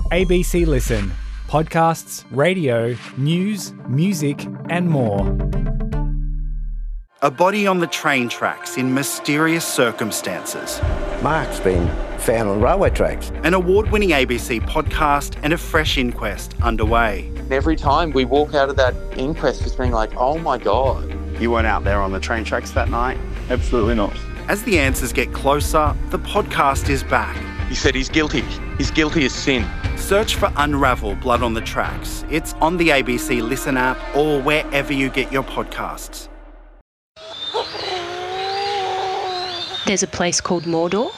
ABC Listen. Podcasts, radio, news, music and more. A body on the train tracks in mysterious circumstances. Mark's been found on railway tracks. An award-winning ABC podcast and a fresh inquest underway. Every time we walk out of that inquest just being like, oh my God. You weren't out there on the train tracks that night? Absolutely not. As the answers get closer, the podcast is back. He said he's guilty. He's guilty as sin. Search for Unravel Blood on the Tracks. It's on the ABC Listen app or wherever you get your podcasts. There's a place called Mordor.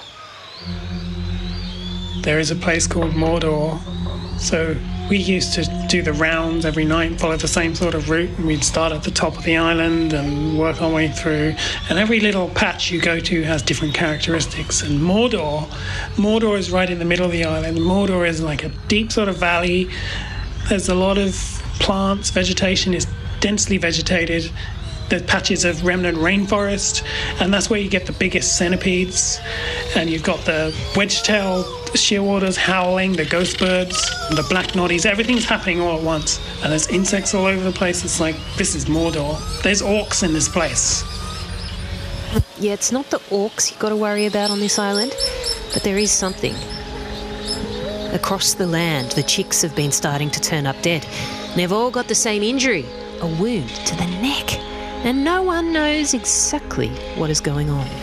There is a place called Mordor. So we used to do the rounds every night, follow the same sort of route, and we'd start at the top of the island and work our way through. And every little patch you go to has different characteristics. And Mordor is right in the middle of the island. Mordor is like a deep sort of valley. There's a lot of plants, vegetation is densely vegetated. There's patches of remnant rainforest, and that's where you get the biggest centipedes. And you've got the wedge-tailed shearwaters howling, the ghost birds, the black noddies. Everything's happening all at once. And there's insects all over the place. It's like, this is Mordor. There's orcs in this place. Yeah, it's not the orcs you've got to worry about on this island, but there is something. Across the land, the chicks have been starting to turn up dead. And they've all got the same injury, a wound to the neck. And no one knows exactly what is going on.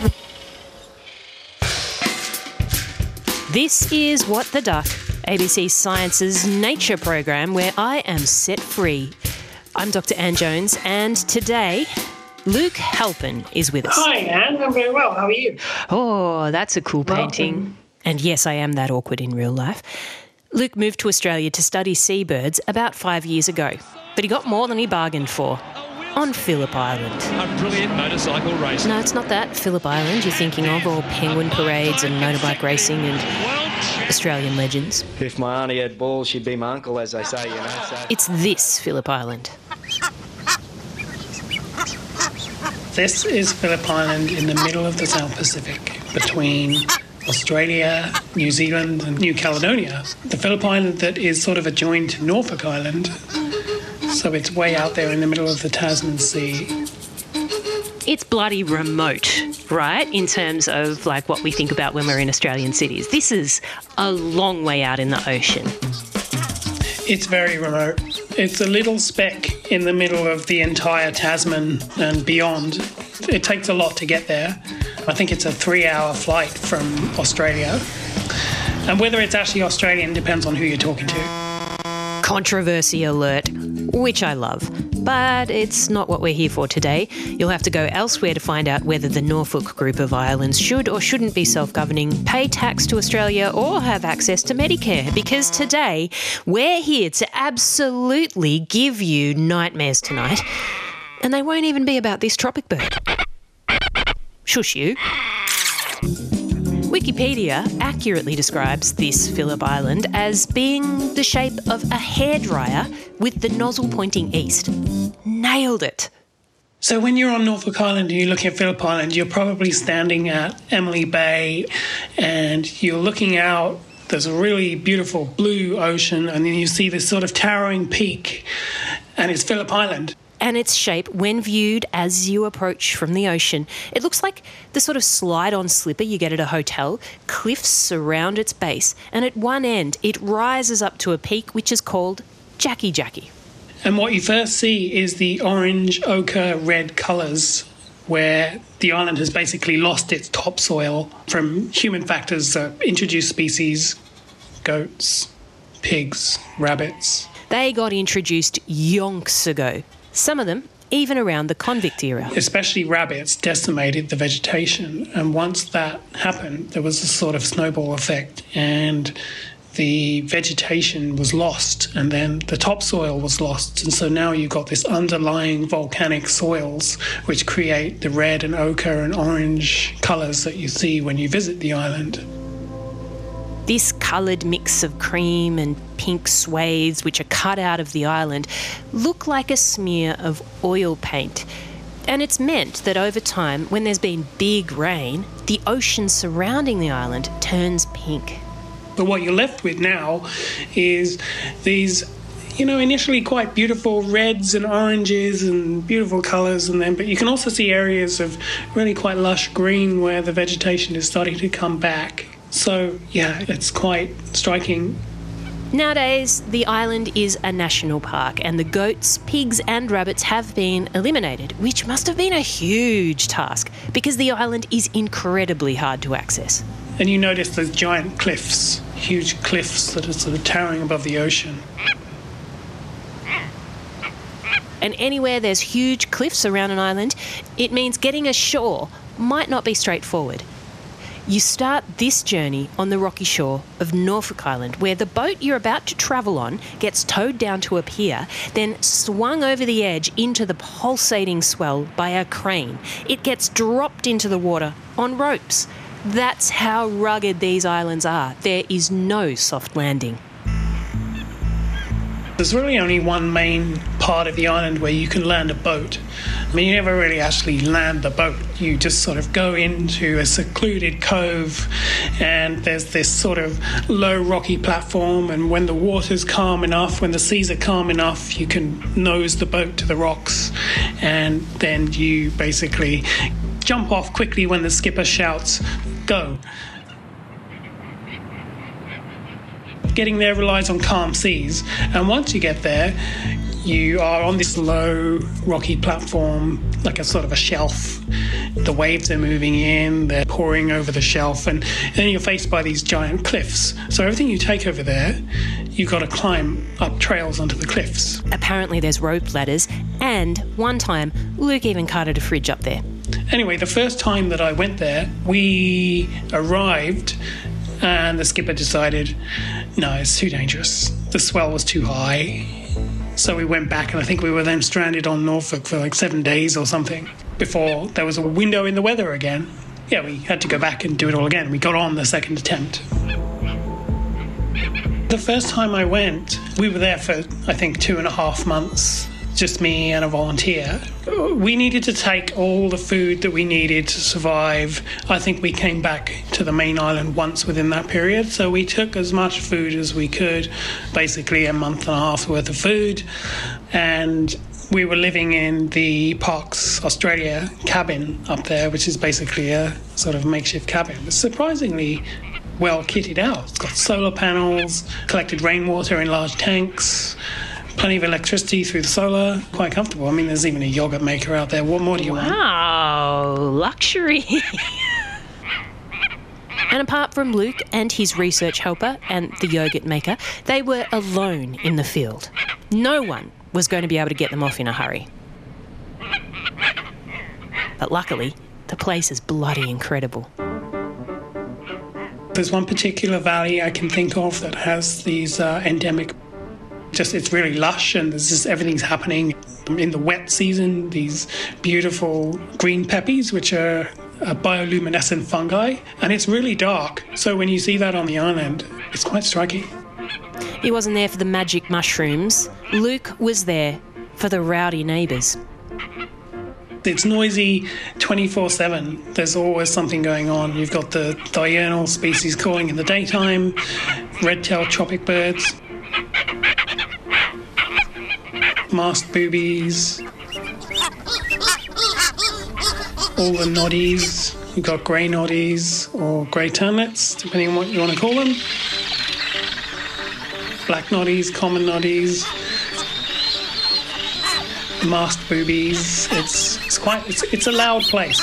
This is What the Duck, ABC Science's nature program where I am set free. I'm Dr. Anne Jones, and today Luke Halpin is with us. Hi, Anne. I'm very well. How are you? Oh, that's a cool painting. And yes, I am that awkward in real life. Luke moved to Australia to study seabirds about 5 years ago, but he got more than he bargained for. On Phillip Island. A brilliant motorcycle race. No, it's not that Phillip Island you're thinking of, all penguin parades and motorbike racing and Australian legends. If my auntie had balls, she'd be my uncle, as they say, you know. So. It's this Phillip Island. This is Phillip Island in the middle of the South Pacific, between Australia, New Zealand and New Caledonia. The Phillip Island that is sort of adjoined to Norfolk Island. So it's way out there in the middle of the Tasman Sea. It's bloody remote, right, in terms of like what we think about when we're in Australian cities. This is a long way out in the ocean. It's very remote. It's a little speck in the middle of the entire Tasman and beyond. It takes a lot to get there. I think it's a 3-hour flight from Australia. And whether it's actually Australian depends on who you're talking to. Controversy alert, which I love. But it's not what we're here for today. You'll have to go elsewhere to find out whether the Norfolk group of islands should or shouldn't be self-governing, pay tax to Australia or have access to Medicare. Because today, we're here to absolutely give you nightmares tonight. And they won't even be about this tropic bird. Shush you. Wikipedia accurately describes this Phillip Island as being the shape of a hairdryer with the nozzle pointing east. Nailed it. So when you're on Norfolk Island and you're looking at Phillip Island, you're probably standing at Emily Bay and you're looking out. There's a really beautiful blue ocean and then you see this sort of towering peak and it's Phillip Island. And its shape, when viewed as you approach from the ocean, it looks like the sort of slide-on slipper you get at a hotel. Cliffs surround its base, and at one end it rises up to a peak which is called Jackie Jackie. And what you first see is the orange, ochre, red colours, where the island has basically lost its topsoil from human factors, introduced species, goats, pigs, rabbits. They got introduced yonks ago. Some of them even around the convict era. Especially rabbits decimated the vegetation, and once that happened, there was a sort of snowball effect, and the vegetation was lost, and then the topsoil was lost, and so now you've got this underlying volcanic soils which create the red and ochre and orange colours that you see when you visit the island. This coloured mix of cream and pink swathes which are cut out of the island look like a smear of oil paint. And it's meant that over time, when there's been big rain, the ocean surrounding the island turns pink. But what you're left with now is these, initially quite beautiful reds and oranges and beautiful colours, but you can also see areas of really quite lush green where the vegetation is starting to come back. So, yeah, it's quite striking. Nowadays, the island is a national park and the goats, pigs and rabbits have been eliminated, which must have been a huge task because the island is incredibly hard to access. And you notice those giant cliffs, huge cliffs that are sort of towering above the ocean. And anywhere there's huge cliffs around an island, it means getting ashore might not be straightforward. You start this journey on the rocky shore of Norfolk Island, where the boat you're about to travel on gets towed down to a pier, then swung over the edge into the pulsating swell by a crane. It gets dropped into the water on ropes. That's how rugged these islands are. There is no soft landing. There's really only one main part of the island where you can land a boat. You never really actually land the boat. You just sort of go into a secluded cove and there's this sort of low rocky platform, and when the water's calm enough, when the seas are calm enough, you can nose the boat to the rocks, and then you basically jump off quickly when the skipper shouts, "Go." Getting there relies on calm seas, and once you get there, you are on this low rocky platform, like a sort of a shelf. The waves are moving in, they're pouring over the shelf, and then you're faced by these giant cliffs. So everything you take over there, you've got to climb up trails onto the cliffs. Apparently there's rope ladders, and one time Luke even carted a fridge up there. Anyway, the first time that I went there, we arrived and the skipper decided, no, it's too dangerous. The swell was too high. So we went back, and I think we were then stranded on Norfolk for like 7 days or something before there was a window in the weather again. Yeah, we had to go back and do it all again. We got on the second attempt. The first time I went, we were there for, I think, 2.5 months. Just me and a volunteer. We needed to take all the food that we needed to survive. I think we came back to the main island once within that period, so we took as much food as we could, basically a month and a half worth of food, and we were living in the Parks Australia cabin up there, which is basically a sort of makeshift cabin. It's surprisingly well kitted out. It's got solar panels, collected rainwater in large tanks, plenty of electricity through the solar, quite comfortable. There's even a yogurt maker out there. What more do you want? Wow, luxury. And apart from Luke and his research helper and the yogurt maker, they were alone in the field. No one was going to be able to get them off in a hurry. But luckily, the place is bloody incredible. There's one particular valley I can think of that has these endemic. It's really lush, and there's just everything's happening. In the wet season, these beautiful green peppies, which are bioluminescent fungi, and it's really dark. So when you see that on the island, it's quite striking. He wasn't there for the magic mushrooms. Luke was there for the rowdy neighbours. It's noisy 24/7. There's always something going on. You've got the diurnal species calling in the daytime, red-tailed tropic birds, masked boobies, all the noddies. You've got grey noddies or grey turnlets, depending on what you want to call them. Black noddies, common noddies, masked boobies. It's a loud place.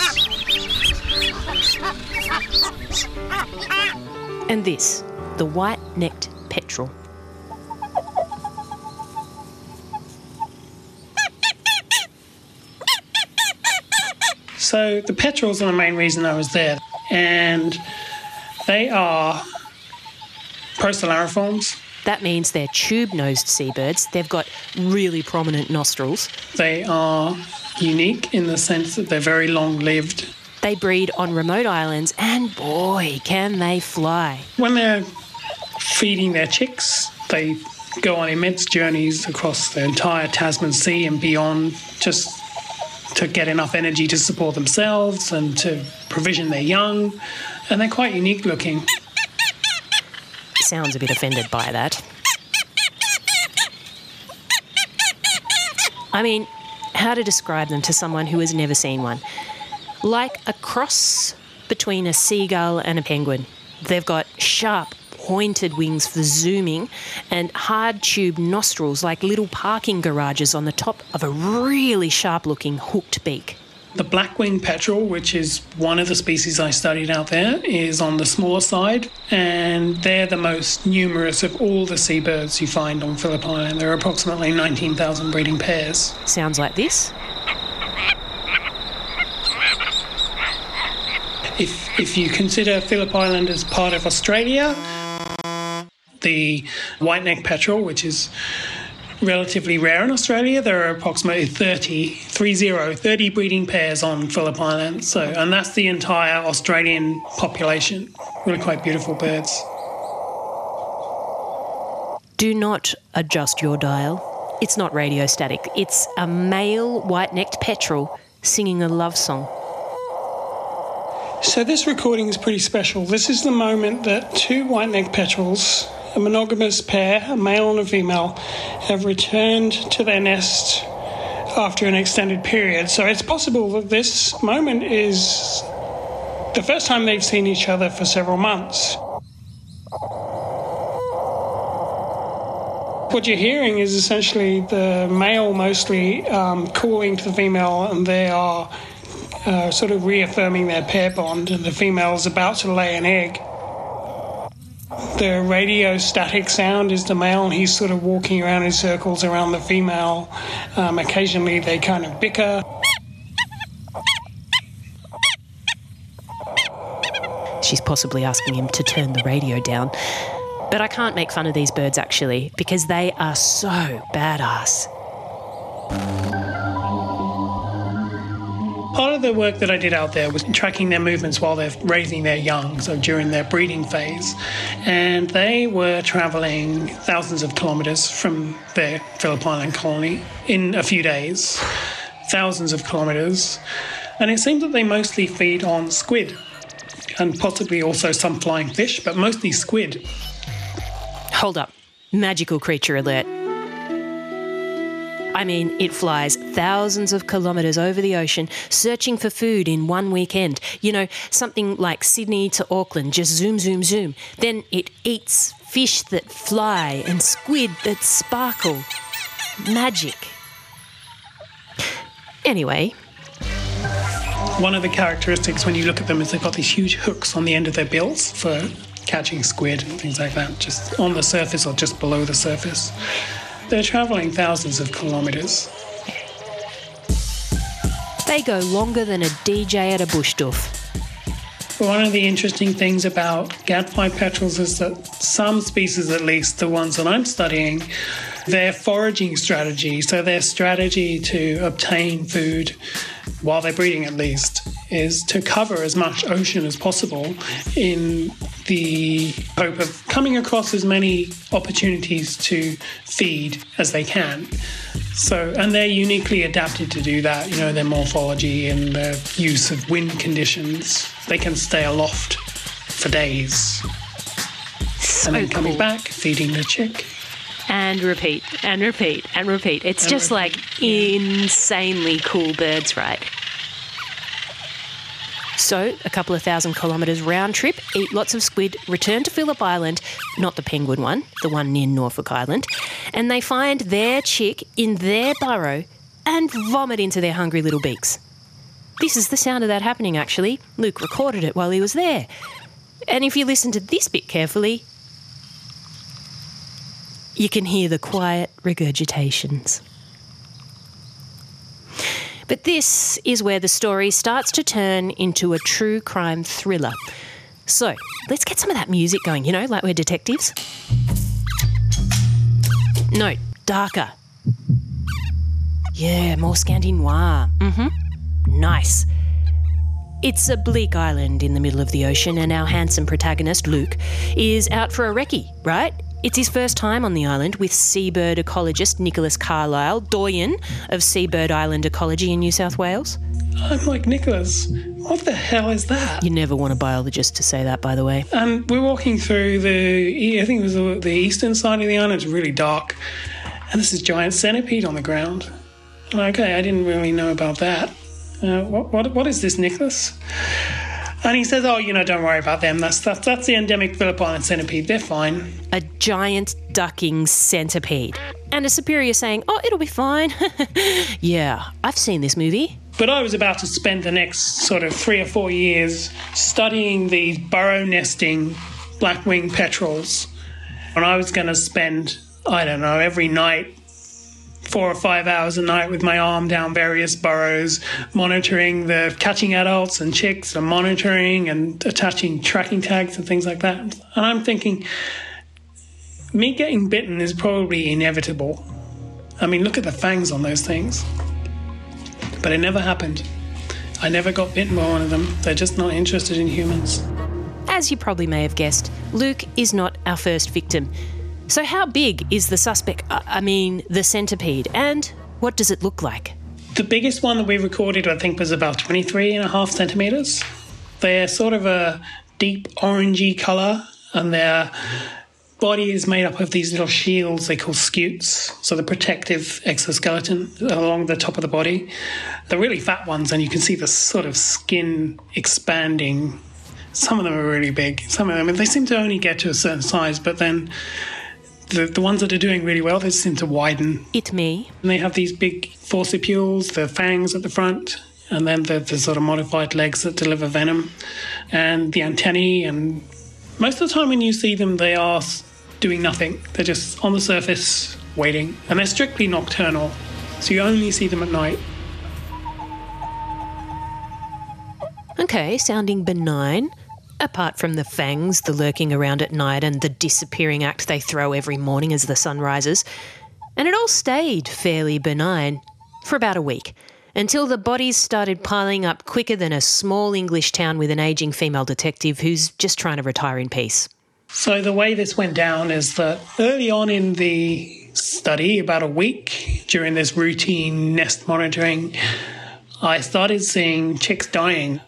And this, the white-necked petrel. So the petrels are the main reason I was there, and they are procelariforms. That means they're tube-nosed seabirds. They've got really prominent nostrils. They are unique in the sense that they're very long-lived. They breed on remote islands, and boy, can they fly. When they're feeding their chicks, they go on immense journeys across the entire Tasman Sea and beyond, just to get enough energy to support themselves and to provision their young, and they're quite unique looking. sounds a bit offended by that. I mean, how to describe them to someone who has never seen one? Like a cross between a seagull and a penguin. They've got sharp, pointed wings for zooming and hard-tube nostrils like little parking garages on the top of a really sharp-looking hooked beak. The black-winged petrel, which is one of the species I studied out there, is on the smaller side, and they're the most numerous of all the seabirds you find on Phillip Island. There are approximately 19,000 breeding pairs. Sounds like this. If you consider Phillip Island as part of Australia, the white-necked petrel, which is relatively rare in Australia, there are approximately 30 breeding pairs on Phillip Island. And that's the entire Australian population. Really quite beautiful birds. Do not adjust your dial. It's not radio static. It's a male white-necked petrel singing a love song. So this recording is pretty special. This is the moment that two white-necked petrels, a monogamous pair, a male and a female, have returned to their nest after an extended period. So it's possible that this moment is the first time they've seen each other for several months. What you're hearing is essentially the male mostly calling to the female, and they are sort of reaffirming their pair bond, and the female's about to lay an egg. The radio static sound is the male, and he's sort of walking around in circles around the female. Occasionally they kind of bicker. She's possibly asking him to turn the radio down. But I can't make fun of these birds, actually, because they are so badass. Part of the work that I did out there was tracking their movements while they're raising their young, so during their breeding phase. And they were travelling thousands of kilometres from their Phillip Island colony in a few days. Thousands of kilometres. And it seems that they mostly feed on squid, and possibly also some flying fish, but mostly squid. Hold up. Magical creature alert. I mean, it flies thousands of kilometres over the ocean searching for food in one weekend. You know, something like Sydney to Auckland, just zoom, zoom, zoom. Then it eats fish that fly and squid that sparkle. Magic. Anyway. One of the characteristics when you look at them is they've got these huge hooks on the end of their bills for catching squid and things like that, just on the surface or just below the surface. They're travelling thousands of kilometres. They go longer than a DJ at a bush doof. One of the interesting things about gadfly petrels is that some species, at least the ones that I'm studying, their foraging strategy, so their strategy to obtain food while they're breeding at least, is to cover as much ocean as possible in the hope of coming across as many opportunities to feed as they can. So, and they're uniquely adapted to do that, you know, their morphology and their use of wind conditions. They can stay aloft for days. So and then coming cool. back, feeding the chick. And repeat, and repeat, and repeat. It's just like insanely cool birds, right? So, a couple of thousand kilometres round trip, eat lots of squid, return to Phillip Island, not the penguin one, the one near Norfolk Island, and they find their chick in their burrow and vomit into their hungry little beaks. This is the sound of that happening, actually. Luke recorded it while he was there. And if you listen to this bit carefully, you can hear the quiet regurgitations. But this is where the story starts to turn into a true crime thriller. So, let's get some of that music going, you know, like we're detectives. No, darker. Yeah, more Scandi noir. Nice. It's a bleak island in the middle of the ocean, and our handsome protagonist, Luke, is out for a recce, right? It's his first time on the island with seabird ecologist Nicholas Carlisle, doyen of seabird island ecology in New South Wales. I'm like, Nicholas, what the hell is that? You never want a biologist to say that, by the way. And we're walking through I think it was the eastern side of the island. It's really dark. And there's this giant centipede on the ground. And okay, I didn't really know about that. What is this, Nicholas? And he says, oh, don't worry about them. That's the endemic Phillip Island centipede. They're fine. A giant ducking centipede. And a superior saying, oh, it'll be fine. Yeah, I've seen this movie. But I was about to spend the next sort of 3 or 4 years studying these burrow-nesting black-winged petrels. And I was going to spend, I don't know, every night, 4 or 5 hours a night with my arm down various burrows, monitoring the catching adults and chicks and monitoring and attaching tracking tags and things like that. And I'm thinking, me getting bitten is probably inevitable. I mean, look at the fangs on those things. But it never happened. I never got bitten by one of them. They're just not interested in humans. As you probably may have guessed, Luke is not our first victim. So how big is the suspect, the centipede, and what does it look like? The biggest one that we recorded, I think, was about 23.5 centimetres. They're sort of a deep orangey colour, and their body is made up of these little shields they call scutes, so the protective exoskeleton along the top of the body. The really fat ones, and you can see the sort of skin expanding. Some of them are really big. Some of them, they seem to only get to a certain size, but then the ones that are doing really well, they seem to widen. It's me. And they have these big forcipules, the fangs at the front, and then the sort of modified legs that deliver venom, and the antennae. And most of the time when you see them, they are doing nothing. They're just on the surface waiting. And they're strictly nocturnal, so you only see them at night. Okay, sounding benign. Apart from the fangs, the lurking around at night and the disappearing act they throw every morning as the sun rises. And it all stayed fairly benign for about a week, until the bodies started piling up quicker than a small English town with an ageing female detective who's just trying to retire in peace. So the way this went down is that early on in the study, about a week during this routine nest monitoring, I started seeing chicks dying.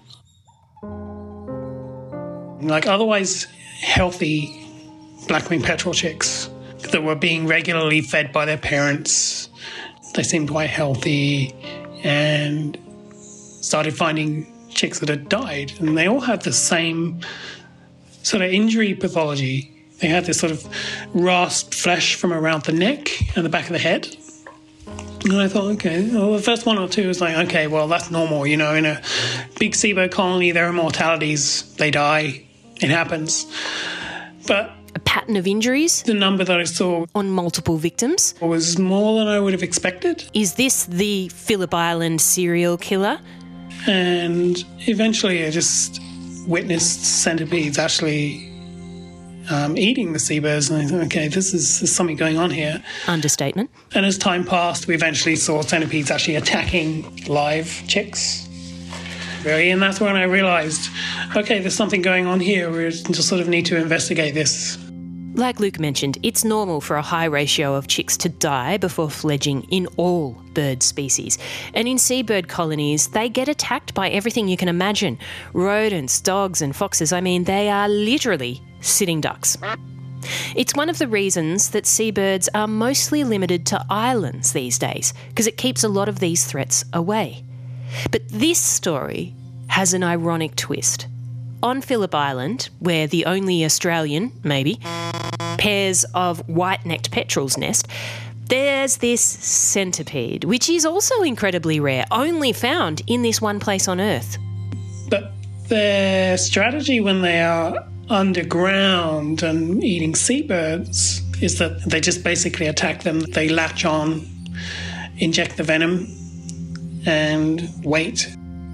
Like otherwise healthy black-winged petrel chicks that were being regularly fed by their parents. They seemed quite healthy, and started finding chicks that had died. And they all had the same sort of injury pathology. They had this sort of rasped flesh from around the neck and the back of the head. And I thought, okay, well, the first 1 or 2 was like, okay, well, that's normal. In a big seabird colony, there are mortalities. They die. It happens. But a pattern of injuries? The number that I saw on multiple victims was more than I would have expected. Is this the Phillip Island serial killer? And eventually I just witnessed centipedes actually eating the seabirds, and I thought, okay, there's something going on here. Understatement. And as time passed, we eventually saw centipedes actually attacking live chicks. And that's when I realised, okay, there's something going on here. We just sort of need to investigate this. Like Luke mentioned, it's normal for a high ratio of chicks to die before fledging in all bird species. And in seabird colonies, they get attacked by everything you can imagine. Rodents, dogs and foxes. They are literally sitting ducks. It's one of the reasons that seabirds are mostly limited to islands these days, because it keeps a lot of these threats away. But this story has an ironic twist. On Phillip Island, where the only Australian, maybe, pairs of white-necked petrels nest, there's this centipede, which is also incredibly rare, only found in this one place on Earth. But their strategy when they are underground and eating seabirds is that they just basically attack them. They latch on, inject the venom, and wait.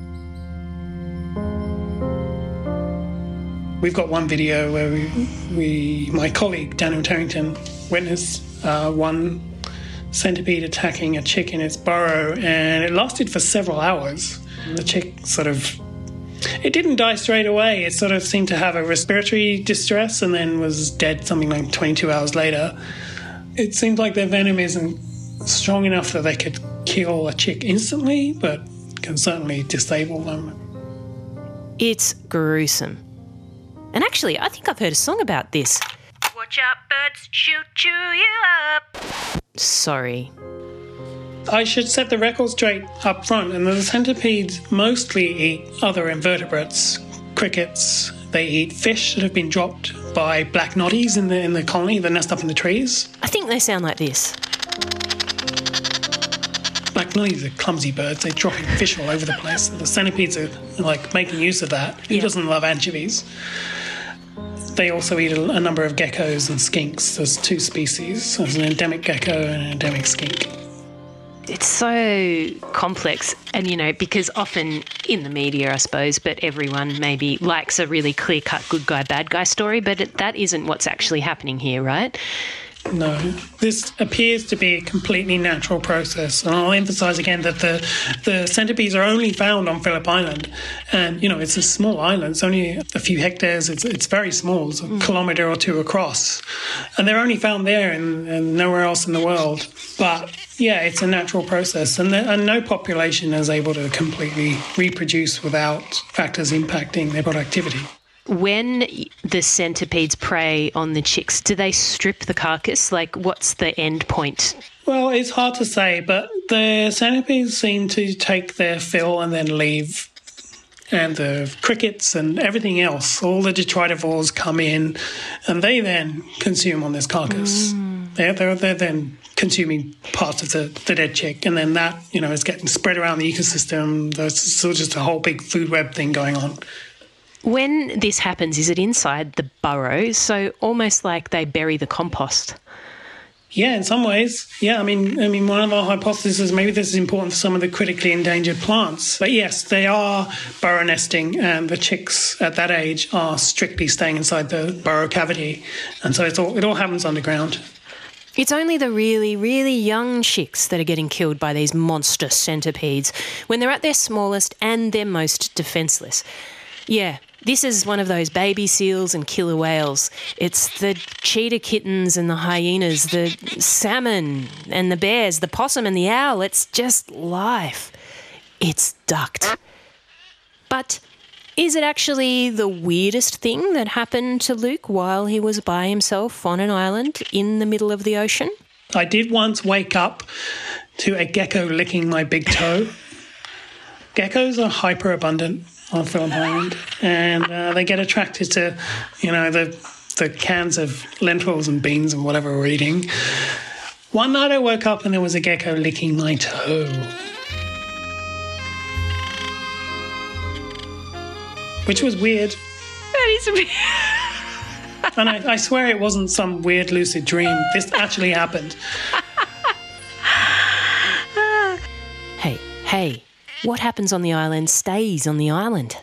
We've got one video where my colleague Daniel Tarrington witnessed one centipede attacking a chick in its burrow, and it lasted for several hours. The chick it didn't die straight away. It sort of seemed to have a respiratory distress and then was dead something like 22 hours later. It seemed like their venom isn't strong enough that they could kill a chick instantly, but can certainly disable them. It's gruesome. And actually, I think I've heard a song about this. Watch out, birds, she'll chew you up. Sorry. I should set the record straight up front, and the centipedes mostly eat other invertebrates, crickets. They eat fish that have been dropped by black noddies in the colony that nest up in the trees. I think they sound like this. Black noddies are clumsy birds. They're dropping fish all over the place. The centipedes are like making use of that. Who doesn't love anchovies? They also eat a number of geckos and skinks. There's 2 species. There's an endemic gecko and an endemic skink. It's so complex and, because often in the media, I suppose, but everyone maybe likes a really clear-cut good guy, bad guy story, but that isn't what's actually happening here, right? No, this appears to be a completely natural process. And I'll emphasise again that the centipedes are only found on Phillip Island. And, it's a small island. It's only a few hectares. It's very small. It's a kilometre or 2 across. And they're only found there and nowhere else in the world. But, yeah, it's a natural process. And no population is able to completely reproduce without factors impacting their productivity. When the centipedes prey on the chicks, do they strip the carcass? Like, what's the end point? Well, it's hard to say, but the centipedes seem to take their fill and then leave. And the crickets and everything else, all the detritivores come in and they then consume on this carcass. They're then consuming parts of the dead chick, and then that, is getting spread around the ecosystem. There's sort of just a whole big food web thing going on. When this happens, is it inside the burrow? So almost like they bury the compost. Yeah, in some ways. Yeah, I mean, one of our hypotheses is maybe this is important for some of the critically endangered plants. But yes, they are burrow nesting, and the chicks at that age are strictly staying inside the burrow cavity. And so it all happens underground. It's only the really, really young chicks that are getting killed by these monster centipedes when they're at their smallest and their most defenceless. Yeah, this is one of those baby seals and killer whales. It's the cheetah kittens and the hyenas, the salmon and the bears, the possum and the owl. It's just life. It's ducked. But is it actually the weirdest thing that happened to Luke while he was by himself on an island in the middle of the ocean? I did once wake up to a gecko licking my big toe. Geckos are hyper abundant on Phillip Island, and they get attracted to, the cans of lentils and beans and whatever we're eating. One night I woke up and there was a gecko licking my toe. Which was weird. That is weird. And I swear it wasn't some weird lucid dream. This actually happened. Hey. What happens on the island stays on the island.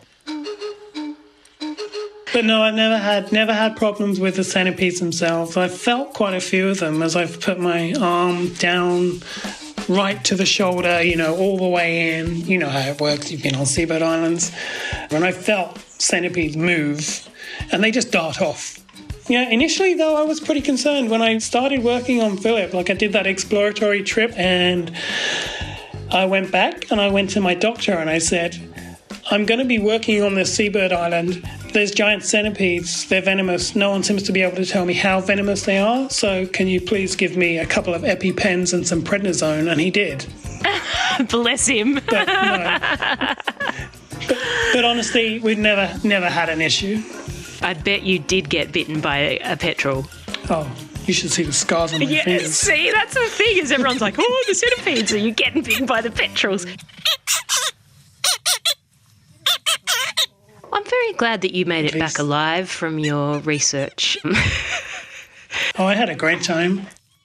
But no, I've never had problems with the centipedes themselves. I've felt quite a few of them as I've put my arm down right to the shoulder, all the way in. You know how it works. You've been on seabird islands. And I felt centipedes move and they just dart off. Yeah, initially, though, I was pretty concerned when I started working on Phillip. Like, I did that exploratory trip and I went back and I went to my doctor and I said, I'm going to be working on this seabird island. There's giant centipedes. They're venomous. No one seems to be able to tell me how venomous they are. So can you please give me a couple of EpiPens and some prednisone? And he did. Bless him. But, no. but honestly, we've never had an issue. I bet you did get bitten by a petrel. Oh, you should see the scars on my fingers. See, that's the thing, is everyone's like, oh, the centipedes, are you getting bitten by the petrels? I'm very glad that you made it back alive from your research. Oh, I had a great time.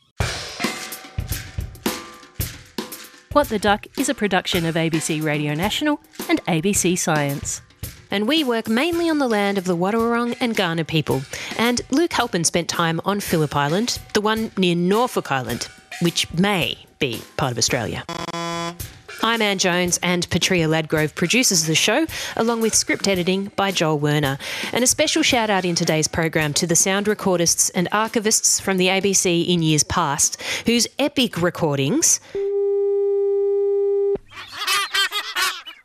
What the Duck is a production of ABC Radio National and ABC Science. And we work mainly on the land of the Wadawurrung and Kaurna people. And Luke Halpin spent time on Phillip Island, the one near Norfolk Island, which may be part of Australia. I'm Anne Jones, and Patria Ladgrove produces the show, along with script editing by Joel Werner. And a special shout out in today's program to the sound recordists and archivists from the ABC in years past, whose epic recordings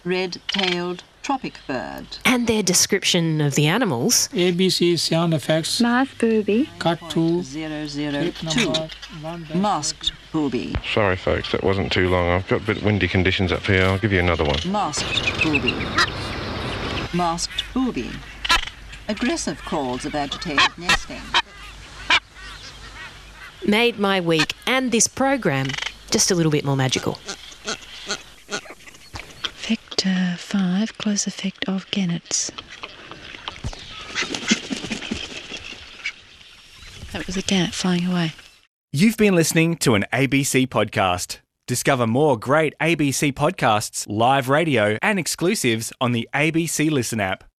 red-tailed tropic bird. And their description of the animals. ABC sound effects. Masked booby. Cut to 002. Masked booby. Sorry folks, that wasn't too long. I've got a bit windy conditions up here. I'll give you another one. Masked booby. Masked booby. Aggressive calls of agitated nesting. Made my week and this program just a little bit more magical. Vector 5, close effect of gannets. That was a gannet flying away. You've been listening to an ABC podcast. Discover more great ABC podcasts, live radio and exclusives on the ABC Listen app.